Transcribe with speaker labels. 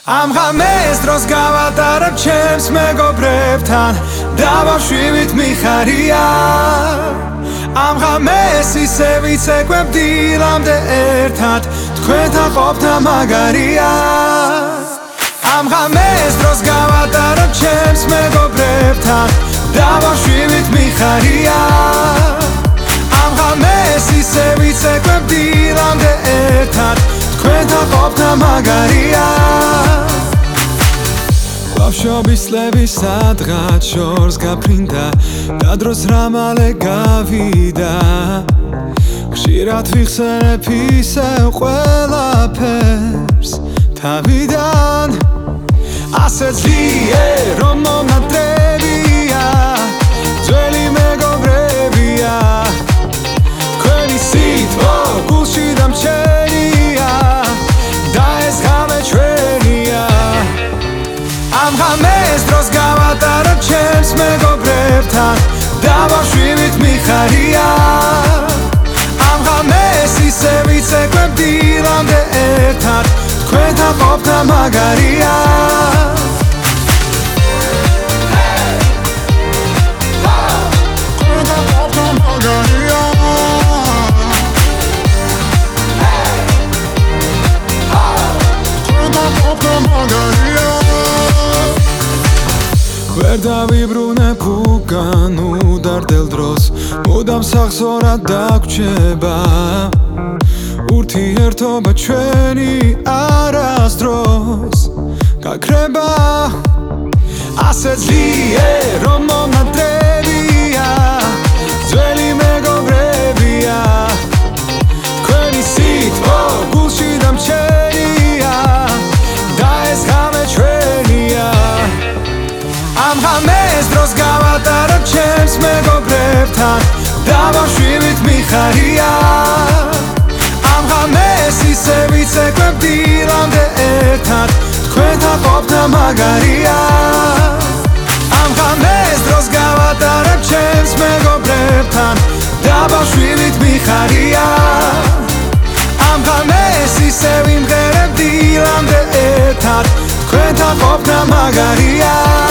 Speaker 1: Am ღამეს დროს გავატარებ ჩემს მეგობრებთან და ბავშვივით მიხარია Am ღამეს ისე ვიცეკვებ დილამდე ერთად თქვენთან ყოფნა მაგარია Am ღამეს დროს გავატარებ ჩემს მეგობრებთან და ბავშვივით მიხარია Am ღამეს ისე ვიცეკვებ დილამდე ერთად თქვენთან ყოფნა მაგარია ბავშვობის წლები სადღაც შორს გაფრინდა და დროს რა მალე გავიდა ხშირად ვიხსენებ ისევ ყველაფერს თავიდან ასე ძლიერ რომ მომნადრებია ძველი მეგობრებია თქვენი სიტყვა გულში დამჩენია და ეს ღამე ჩვენია Am ღამეს დროს გავატარებ ჩემს მეგობრებთან და ბავშვივით მიხარია Am ღამეს ისე ვიცეკვებ დილამდე ერთად თქვენთან ყოფნა მაგარია ვერ დავიბრუნებ უკან უდარდელ დროს მუდამ სახსოვრად დაგვრჩება ურთიერთობა ჩვენი არასდროს გაქრება ასე ძლიერ რომ მომნადრებია ძველი მეგობრებია თქვენი სიტყვა გულში დამჩენია და ეს ღამე ჩვენია Am ღამეს დროს გავატარებ ჩემს მეგობრებთან და ბავშვივით მიხარია Am ღამეს ისე ვიცეკვებ დილამდე ერთად თქვენთან ყოფნა მაგარია Am ღამეს დროს გავატარებ ჩემს მეგობრებთან და ბავშვივით მიხარია Am ღამეს ისე ვიმღერებ დილამდე ერთად თქვენთან ყოფნა მაგარია